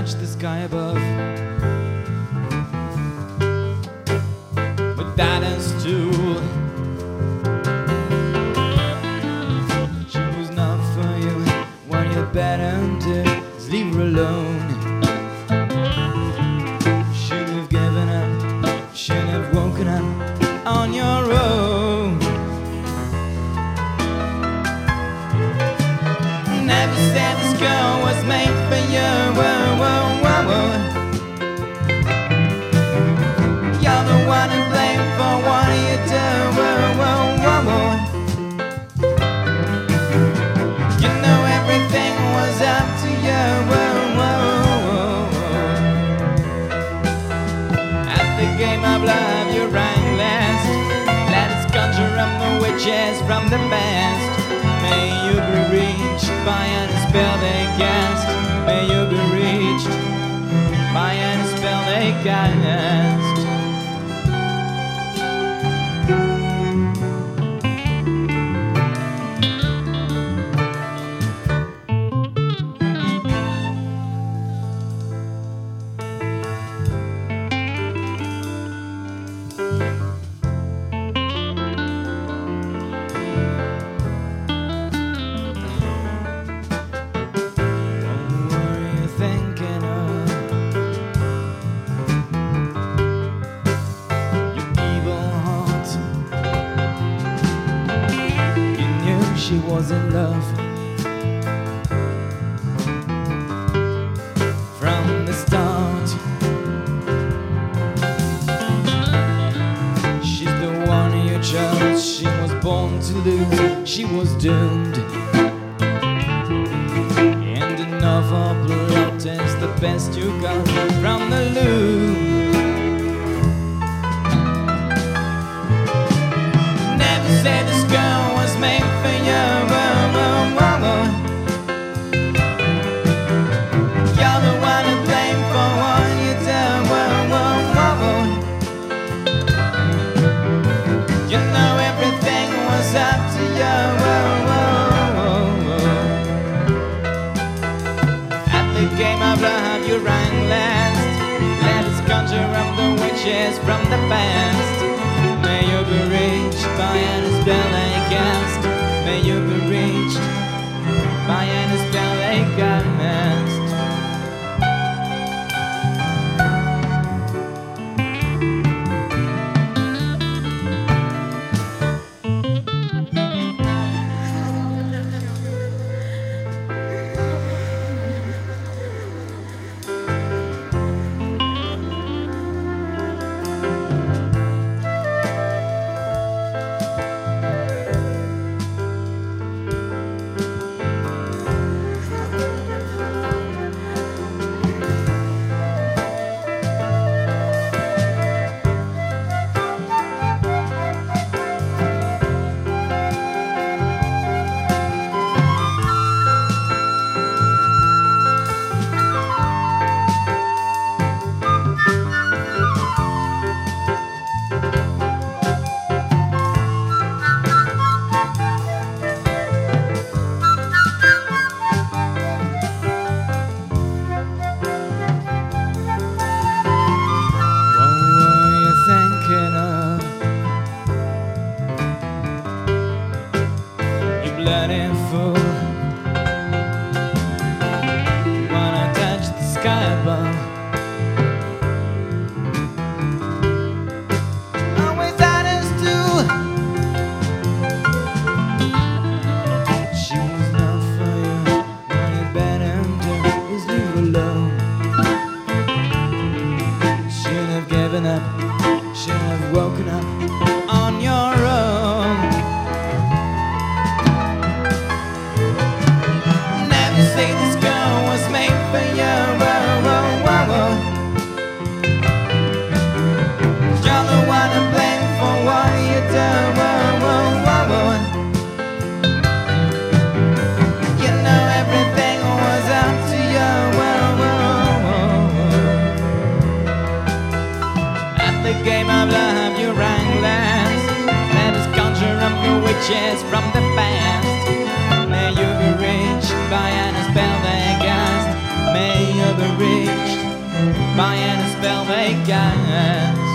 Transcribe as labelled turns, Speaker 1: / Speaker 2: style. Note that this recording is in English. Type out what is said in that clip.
Speaker 1: touch the sky above. But that is true. She was not for you. What you better do is leave her alone. Should have given up, should have woken up on your own. Never said this girl was made for you. Whoa, whoa, whoa, whoa. You're the one to blame for what you do. Whoa, whoa, whoa, whoa. You know everything was up to you. Whoa, whoa, whoa. At the game of love you rang last. Let us conjure up the witches from the past. May you be reached by any spell they cast. May you be reached by any spell they cast. She was in love from the start. She's the one you chose. She was born to lose. She was doomed. And enough of blood is the best you got from the loom. Never said this girl was made for you. Whoa, whoa, whoa, whoa. You're the one to blame for what you do. Whoa, whoa, whoa, whoa. You know everything was up to you. Whoa, whoa, whoa, whoa. At the game of love you rang last. Let us conjure up the witches from the past. May you be reached by any spell they cast. May you be reached by any spell they cast. Bloody fool, wanna touch the sky above. Always that is too. She was not for you. What you better do is leave her alone. Should have given up, should have woken up on your own. Say this girl was made for you. Whoa, whoa, whoa, whoa. You're the one to blame for what you do. Whoa, whoa, whoa, whoa. You know everything was up to you. Whoa, whoa, whoa. At the game of love you rang last. Let us conjure up your witches from the past. May you be reached by any spell they cast. May you be reached by any spell they cast.